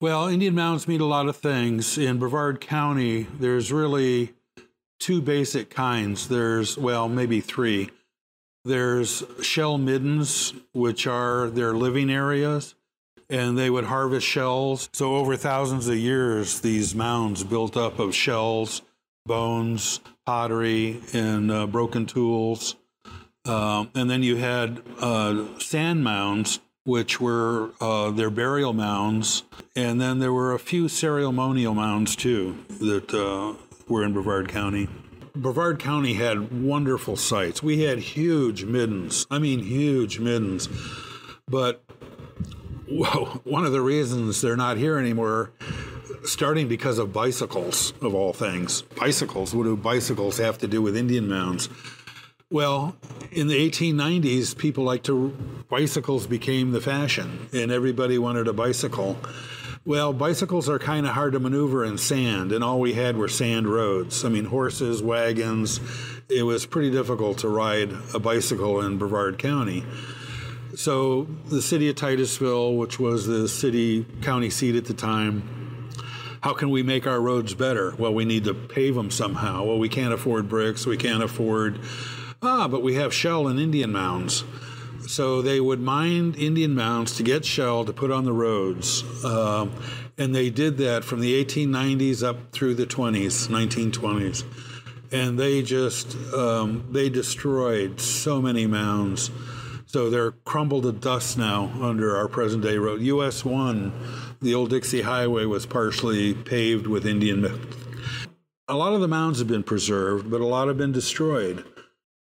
Well, Indian mounds mean a lot of things. In Brevard County, there's really two basic kinds. There's, well, maybe three. There's shell middens, which are their living areas, and they would harvest shells. So over thousands of years, these mounds built up of shells, bones, pottery, and broken tools. And then you had sand mounds, which were their burial mounds. And then there were a few ceremonial mounds, too, that were in Brevard County. Brevard County had wonderful sites. We had huge middens. I mean, huge middens. But whoa, one of the reasons they're not here anymore, starting because of bicycles, of all things. Bicycles. What do bicycles have to do with Indian mounds? Well, in the 1890s, bicycles became the fashion, and everybody wanted a bicycle. Well, bicycles are kind of hard to maneuver in sand, and all we had were sand roads. I mean, horses, wagons. It was pretty difficult to ride a bicycle in Brevard County. So the city of Titusville, which was the county seat at the time, how can we make our roads better? Well, we need to pave them somehow. Well, we can't afford bricks. We can't afford... but we have shell and Indian mounds. So they would mine Indian mounds to get shell to put on the roads. And they did that from the 1890s up through the 1920s. And they just, they destroyed so many mounds. So they're crumbled to dust now under our present day road. US 1, the old Dixie Highway, was partially paved with Indian mounds. A lot of the mounds have been preserved, but a lot have been destroyed.